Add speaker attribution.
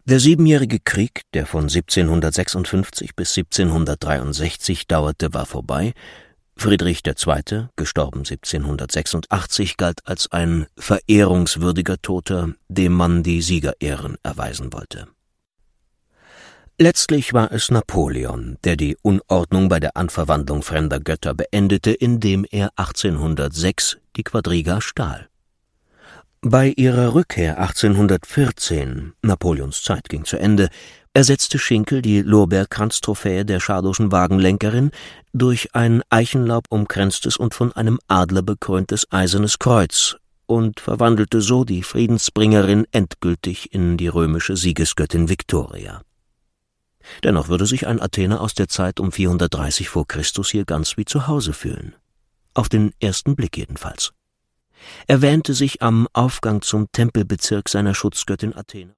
Speaker 1: Der Siebenjährige Krieg, der von 1756 bis 1763 dauerte, war vorbei. Friedrich II., gestorben 1786, galt als ein verehrungswürdiger Toter, dem man die Siegerehren erweisen wollte. Letztlich war es Napoleon, der die Unordnung bei der Anverwandlung fremder Götter beendete, indem er 1806 die Quadriga stahl. Bei ihrer Rückkehr 1814, Napoleons Zeit ging zu Ende, ersetzte Schinkel die Lorbeerkranz-Trophäe der Schadowschen Wagenlenkerin durch ein eichenlaubumkränztes und von einem Adler bekröntes eisernes Kreuz und verwandelte so die Friedensbringerin endgültig in die römische Siegesgöttin Victoria. Dennoch würde sich ein Athener aus der Zeit um 430 vor Christus hier ganz wie zu Hause fühlen. Auf den ersten Blick jedenfalls. Er wähnte sich am Aufgang zum Tempelbezirk seiner Schutzgöttin Athene.